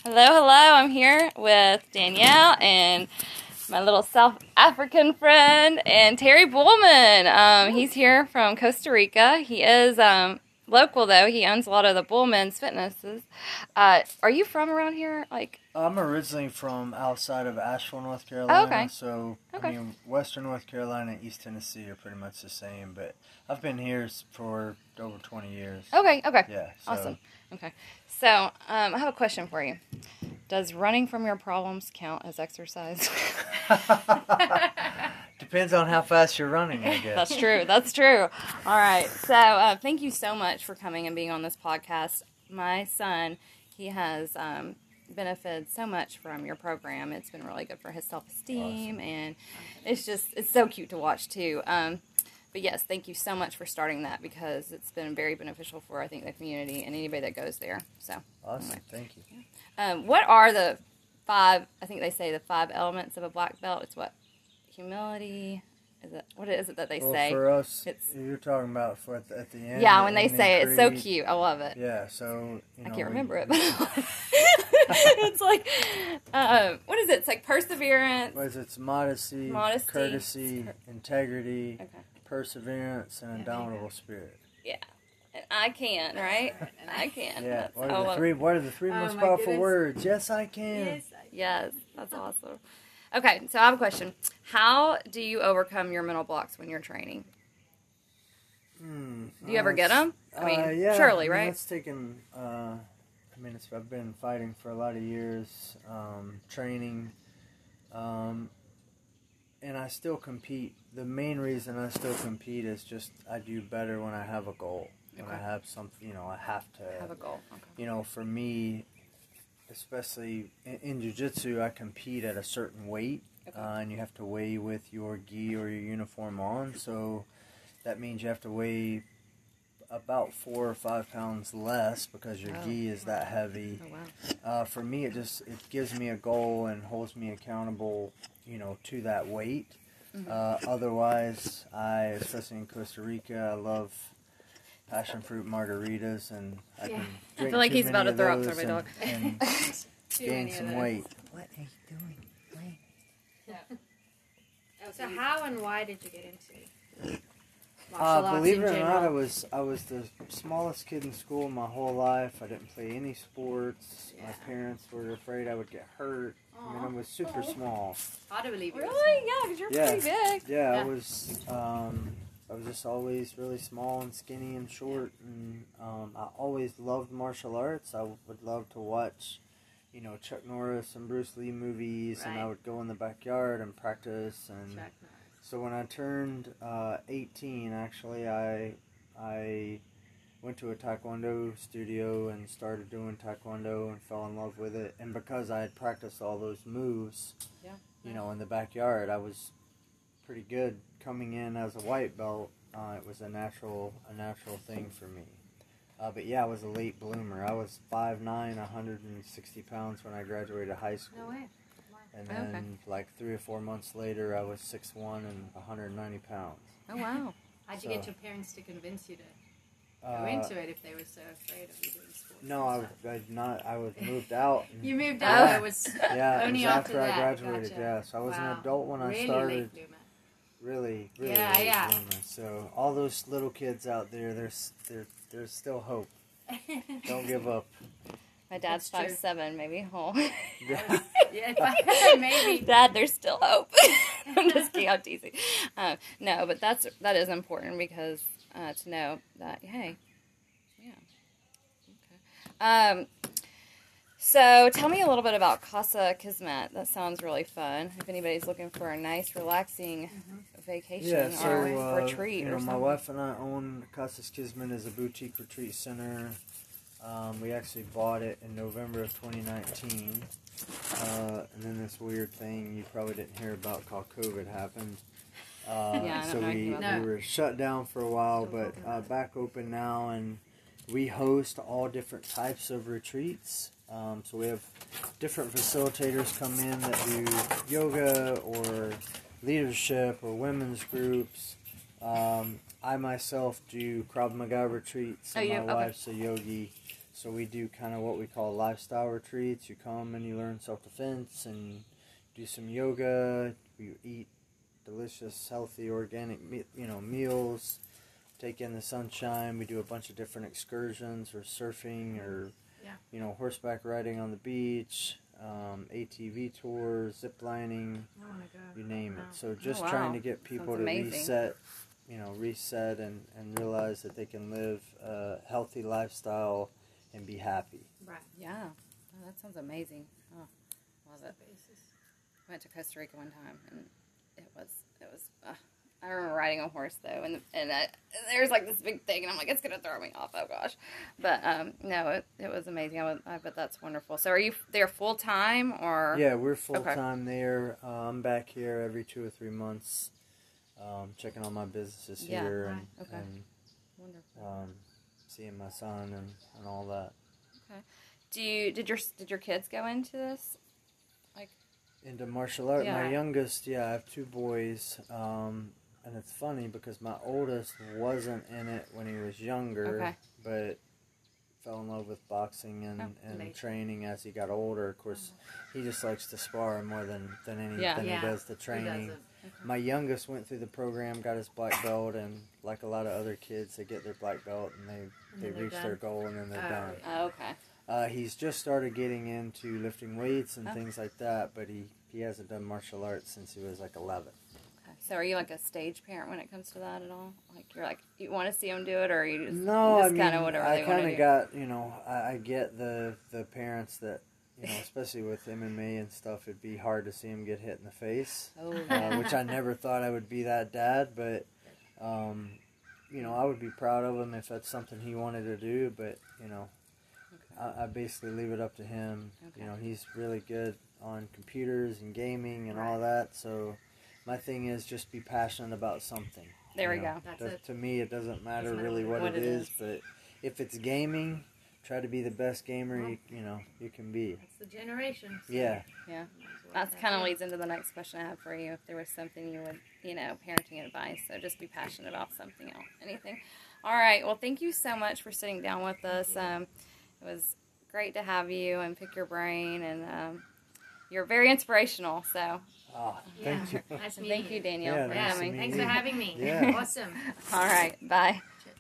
Hello, hello. I'm here with Danielle and my little South African friend and Terry Bullman. He's here from Costa Rica. He is local, though. He owns a lot of the Bullman's Fitnesses. Are you from around here? I'm originally from outside of Asheville, North Carolina. Oh, okay. So, Okay. I mean, Western North Carolina and East Tennessee are pretty much the same. But I've been here for over 20 years. Okay. Yeah. So. Awesome. Okay. So, I have a question for you. Does running from your problems count as exercise? Depends on how fast you're running, I guess. That's true. All right. So, thank you so much for coming and being on this podcast. My son, he has benefited so much from your program. It's been really good for his self-esteem, Awesome. and it's so cute to watch too. But yes, thank you so much for starting that, because it's been very beneficial for, I think, the community and anybody that goes there. So Awesome. anyway. Thank you. What are the 5, I think they say the 5 elements of a black belt? It's what? Humility? What is it that they say? For us, It's, you're talking about at the end. yeah, when they and then say it, it's so creed. cute. I love it. Yeah, so, I can't remember it, but it's like, what is it? It's like perseverance. What is it? It's modesty, courtesy, integrity, perseverance, and indomitable spirit. Yeah. And I can, right? I can. Yeah. What I are the love three? What are the three most powerful words? Yes, I can. Yes, that's awesome. Okay, so I have a question. How do you overcome your mental blocks when you're training? Do you ever get them? I mean, yeah, surely, right? It's taken. I've been fighting for a lot of years, training, and I still compete. The main reason I still compete is just I do better when I have a goal. When I have something, I have to Have a goal. Okay. For me, especially in jiu-jitsu, I compete at a certain weight, and you have to weigh with your gi or your uniform on, so that means you have to weigh about 4 or 5 pounds less because your gi is that heavy. Oh, wow. For me, it gives me a goal and holds me accountable, to that weight. Otherwise, especially in Costa Rica, I love passion fruit margaritas, and I can drink I feel like he's about to throw up those for my dog. and gain some weight. What are you doing? So how and why did you get into martial arts Believe in it or not, general? I was the smallest kid in school my whole life. I didn't play any sports. My parents were afraid I would get hurt. I mean, I was super small. Hard to believe it. Really? Yeah, because you're pretty big. Yeah, Yeah. I was just always really small and skinny and short, and I always loved martial arts. I would love to watch, Chuck Norris and Bruce Lee movies, and I would go in the backyard and practice. And so when I turned 18, actually, I went to a taekwondo studio and started doing taekwondo and fell in love with it. And because I had practiced all those moves, in the backyard, I was pretty good. Coming in as a white belt, it was a natural thing for me. But yeah, I was a late bloomer. I was 5'9", 160 pounds when I graduated high school. No way. And then, like 3 or 4 months later, I was 6'1" and 190 pounds. Oh, wow. How'd you get your parents to convince you to go into it if they were so afraid of you doing sports? No, I was moved out. You moved out. It was it only was after I that. graduated. Gotcha. Yeah, so I was an Wow. adult when I Really started. late bloomer. Really Yeah, late yeah. bloomer. So all those little kids out there, there's still hope. Don't give up. My dad's That's true. 5'7", maybe. Oh. Yeah. Yeah, maybe. Dad, there's still hope. I'm just kidding. I'm teasing. No, but that is important, because to know that, hey, yeah. Okay. So tell me a little bit about Casa Kismet. That sounds really fun. If anybody's looking for a nice, relaxing vacation or retreat or something. My wife and I own Casas Kismet as a boutique retreat center. We actually bought it in November of 2019. And then this weird thing you probably didn't hear about called COVID happened. So we were shut down for a while, but back open now, and we host all different types of retreats. So we have different facilitators come in that do yoga or leadership or women's groups. I myself do Krav Maga retreats, and my wife's a yogi. So we do kind of what we call lifestyle retreats. You come and you learn self-defense and do some yoga. We eat delicious, healthy, organic, meals. Take in the sunshine. We do a bunch of different excursions, or surfing, or horseback riding on the beach, ATV tours, zip lining, I want to go. you name it. So just wow. trying to get people Sounds to amazing. reset and realize that they can live a healthy lifestyle and be happy. Right. Yeah. Oh, that sounds amazing. Oh, love it. Basis. Went to Costa Rica one time, and it was. I remember riding a horse though, and there's like this big thing, and I'm like, it's gonna throw me off. Oh gosh, but no, it was amazing. I bet that's wonderful. So, are you there full time or? Yeah, we're full time there. I'm back here every 2 or 3 months, checking on my businesses here and Wonderful. seeing my son and all that. Okay. Did your kids go into this? Into martial art. Yeah. My youngest, I have 2 boys. And it's funny because my oldest wasn't in it when he was younger, but fell in love with boxing and training as he got older. Of course, he just likes to spar more than anything he does the training. My youngest went through the program, got his black belt, and like a lot of other kids, they get their black belt and they reach their goal and then they're done. Oh, okay. He's just started getting into lifting weights and things like that, but he hasn't done martial arts since he was like 11. So are you like a stage parent when it comes to that at all? Like you want to see them do it, or you just no? Just I mean, kind of whatever I they want to kind do? of got I get the parents that especially with MMA and stuff, it'd be hard to see him get hit in the face, which I never thought I would be that dad, but I would be proud of him if that's something he wanted to do, but I basically leave it up to him. He's really good on computers and gaming and all that, so my thing is just be passionate about something. There we go. That's it. To me, it doesn't matter really what it is, but if it's gaming, try to be the best gamer you can be. That's the generation. So Yeah. Yeah. That kind of leads into the next question I have for you. If there was something you would, parenting advice, so just be passionate about something else, anything. All right. Well, thank you so much for sitting down with us. It was great to have you and pick your brain, and you're very inspirational. So. Oh, thank you. Nice Thank you, Danielle, Yeah, for nice to coming. meet Thanks you. for having me. Yeah. Awesome. All right. Bye.